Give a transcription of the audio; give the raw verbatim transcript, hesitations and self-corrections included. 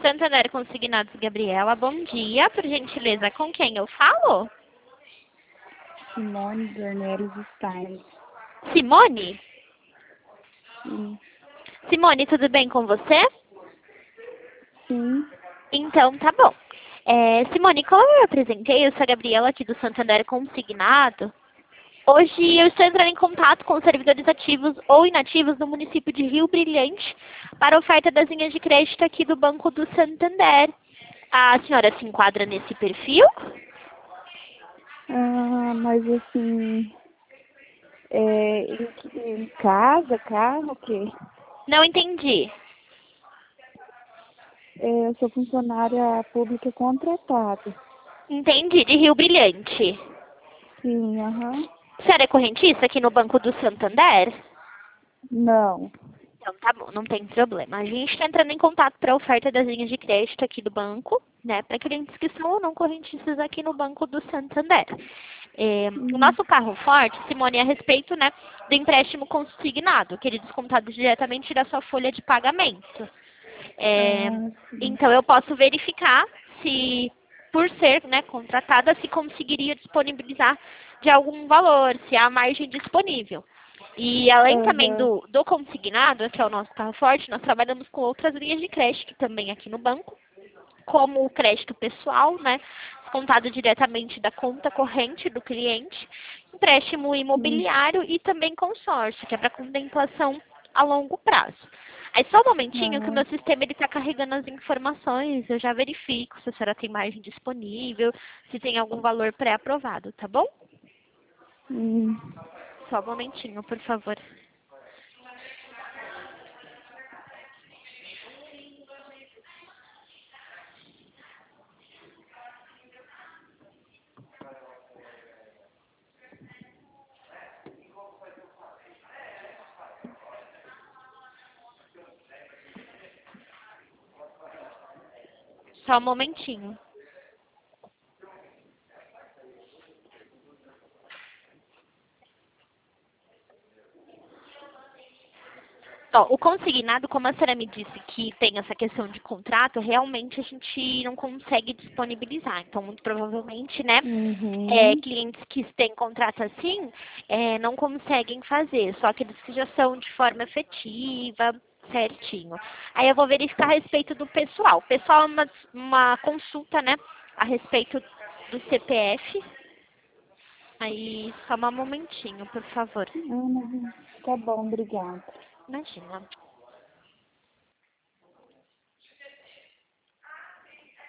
Santander Consignados, Gabriela. Bom dia, por gentileza. Com quem eu falo? Simone Dornelles Stein. Simone? Sim. Simone, tudo bem com você? Sim. Então, tá bom. É, Simone, como eu apresentei, eu sou a Gabriela aqui do Santander Consignado. Hoje eu estou entrando em contato com os servidores ativos ou inativos do município de Rio Brilhante para a oferta das linhas de crédito aqui do Banco do Santander. A senhora se enquadra nesse perfil? Ah, mas assim, é, em, que- em casa, carro, o quê? Não entendi. É, eu sou funcionária pública contratada. Entendi, de Rio Brilhante. Sim, aham. A senhora é correntista aqui no Banco do Santander? Não. Então, tá bom, não tem problema. A gente está entrando em contato para a oferta das linhas de crédito aqui do banco, né? Para clientes que são ou não correntistas aqui no Banco do Santander. É, o Hum. nosso carro forte, Simone, é a respeito, né, do empréstimo consignado, que ele é descontado diretamente da sua folha de pagamento. É, Ah, sim. então, eu posso verificar se, por ser, né, contratada, se conseguiria disponibilizar de algum valor, se há margem disponível. E além também Aham. do, do consignado, que é o nosso carro forte, nós trabalhamos com outras linhas de crédito também aqui no banco, como o crédito pessoal, né, descontado diretamente da conta corrente do cliente, empréstimo Hum. imobiliário e também consórcio, que é para contemplação a longo prazo. Aí só um momentinho que o Ah, meu sistema ele está carregando as informações, eu já verifico se a senhora tem margem disponível, se tem algum valor pré-aprovado, tá bom? hum. Só um momentinho, por favor. Só um momentinho. Ó, o consignado, como a senhora me disse que tem essa questão de contrato, realmente a gente não consegue disponibilizar. Então, muito provavelmente, né, é, Uhum. clientes que têm contrato assim, é, não conseguem fazer. Só aqueles que já são de forma efetiva, certinho. Aí eu vou verificar a respeito do pessoal. O pessoal é uma, uma consulta, né, a respeito do C P F. Aí, só um momentinho, por favor. Ah, tá bom, obrigada. Imagina.